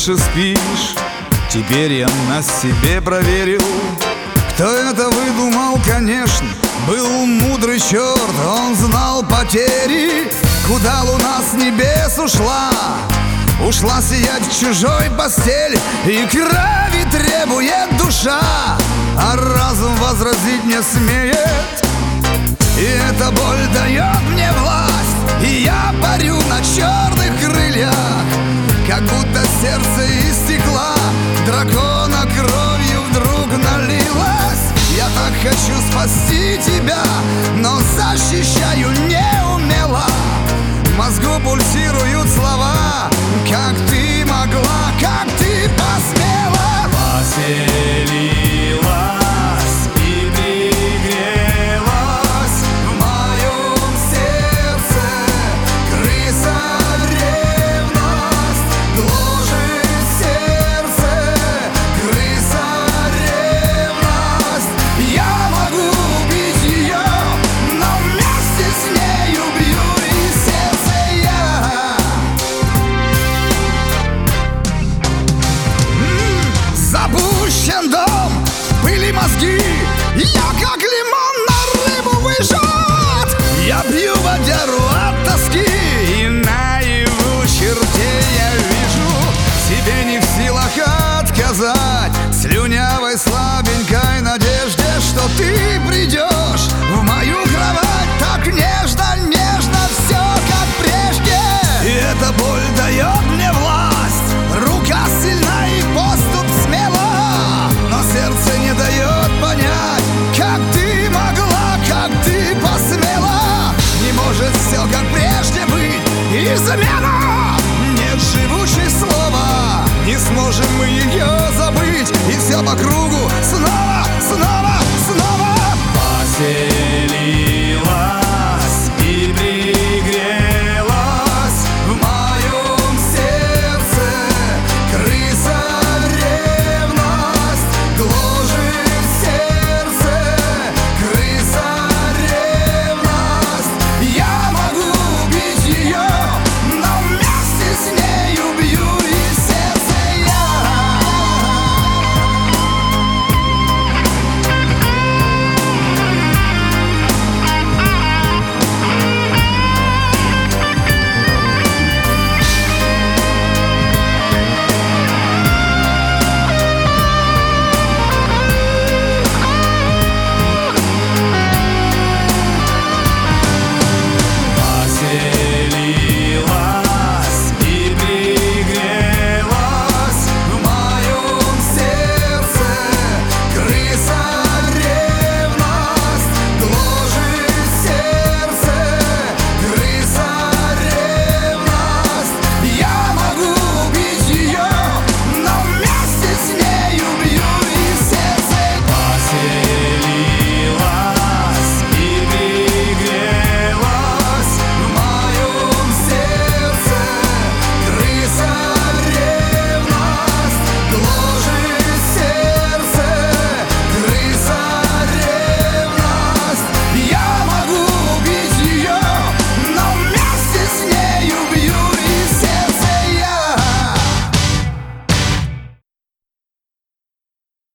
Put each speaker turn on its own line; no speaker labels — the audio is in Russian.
лучше спишь. Теперь я на себе проверил. Кто это выдумал, конечно, был мудрый черт. Он знал потери, куда луна с небес ушла. Ушла сиять в чужой постели, и крови требует душа, а разум возразить не смеет. И эта боль дает мне власть, и я парю на черных крыльях, как будто сердце из стекла дракона кровью вдруг налилось. Я так хочу спасти тебя, но защищаю неумело. В мозгу пульсируют слова: как ты могла, как ты посмела. Поселилась и пригрелась в моем сердце крыса ревность. Гложет сердце крыса ревность. Я могу убить ее, но вместе с ней убью и сердце я. Запущен дом, пыли мозги, я как лимон на рыбу выжат. Я бью водяру от тоски, и наяву чертей я вижу. Себе не в силах отказать слюнявой слабенькой надежде, что ты придешь в мою кровать так нежно, нежно, все как прежде. И эта боль дает мне власть, рука сильна и поступ смела, но сердце не дает понять, как ты могла, как ты посмела. Не может все как прежде быть, измена. Нет живучей слова, не сможем мы ее забыть, и все по кругу снова.